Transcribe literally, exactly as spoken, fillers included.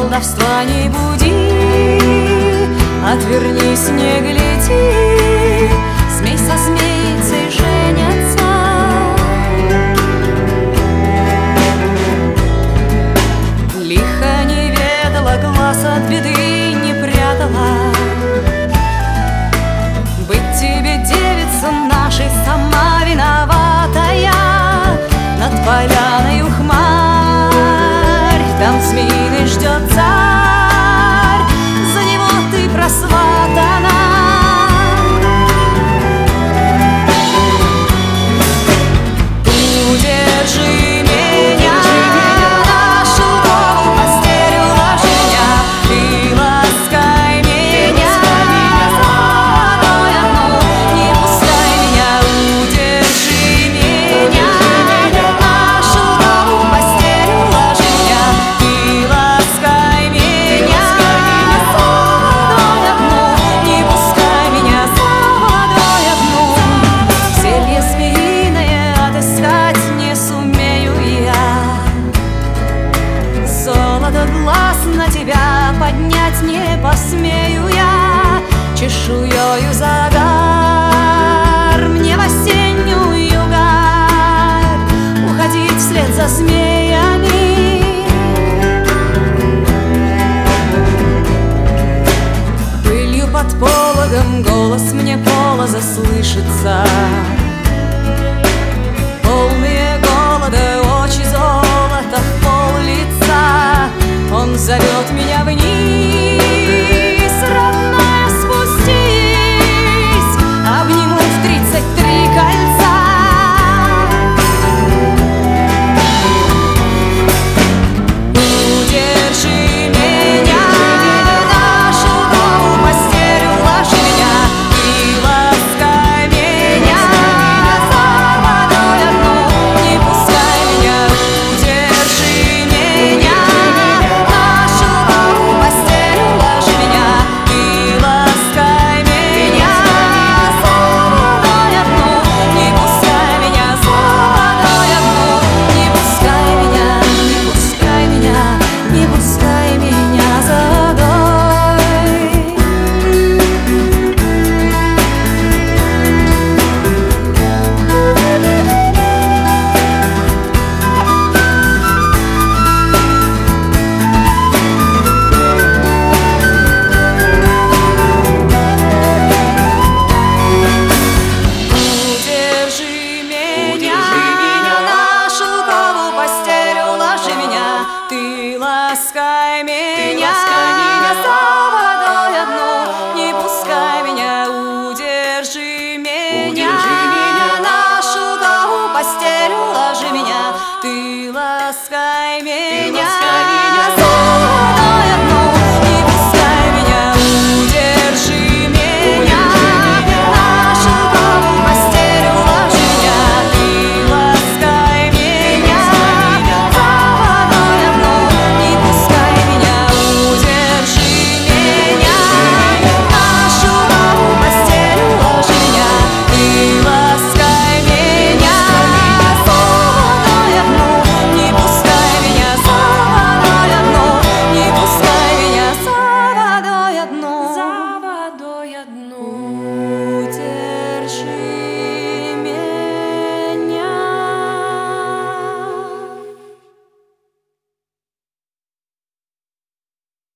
колдовства не буди, отвернись, не гляди, змей со змейцей женятся. Лихо не ведала, глаз от беды не прятала, быть тебе, девица нашей, сама виноватая. Над поляною хмарь, там змеиный ждет царь, за него ты просватана. Удержи меня, на шелковую постель уложи меня, и ласкай меня, водой одну не пускай меня. Удержи меня, на шелковую постель уложи меня, и ласкай меня, водой одну не пускай меня, водой одну. Зелье змеиное отыскать не сумею я, золото глаз на тебя поднять не посмею я. Чешуёю загар мне в осеннюю гарь уходить вслед за змеями. Пылью под пологом голос мне полоза слышится, полные голода очи золота в пол лица. Он зовет меня вниз, родная, спустись, обниму в тридцать три кольца. Удержи меня, на шелковую постель уложи меня, и ласкай меня, за водой одну не пускай меня. Удержи меня, на шелковую постель уложи меня, и ласкай меня, за водой одну не пускай меня, за водой одну не пускай меня, не пускай меня, не пускай меня за водой. Удержи меня, на шелковую постель уложи меня, ты ласкай меня, за водой одну не пускай меня. Удержи меня, на шелковую постель уложи меня, ты ласкай меня.